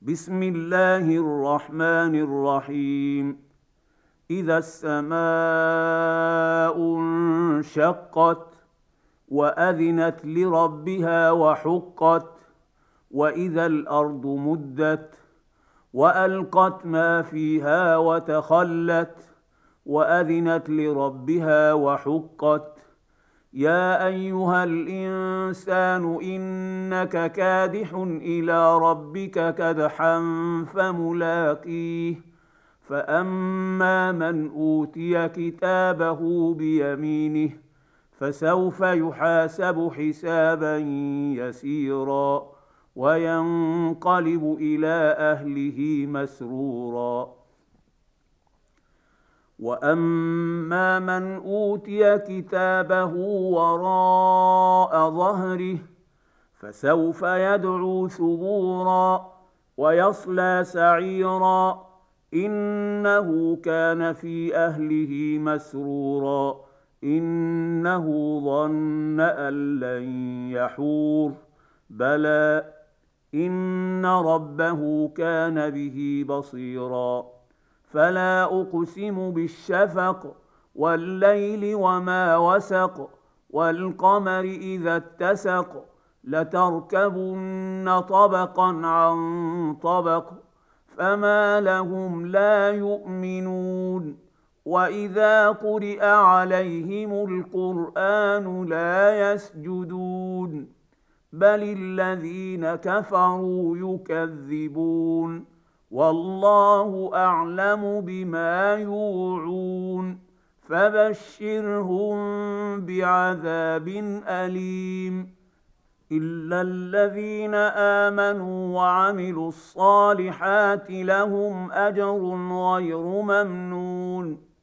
بسم الله الرحمن الرحيم. إذا السماء انشقت وأذنت لربها وحقت، وإذا الأرض مدت وألقت ما فيها وتخلت، وأذنت لربها وحقت. يا أيها الإنسان إنك كادح إلى ربك كدحا فملاقيه. فأما من أوتي كتابه بيمينه فسوف يحاسب حسابا يسيرا وينقلب إلى أهله مسرورا. وأما من أوتي كتابه وراء ظهره فسوف يدعو ثبورا ويصلى سعيرا، إنه كان في أهله مسرورا، إنه ظن أن لن يحور، بلى إن ربه كان به بصيرا. فلا أقسم بالشفق والليل وما وسق، والقمر إذا اتسق، لتركبن طبقا عن طبق، فما لهم لا يؤمنون. وإذا قرئ عليهم القرآن لا يسجدون، بل الذين كفروا يكذبون، والله أعلم بما يوعون، فبشرهم بعذاب أليم. إلا الذين آمنوا وعملوا الصالحات لهم أجر غير ممنون.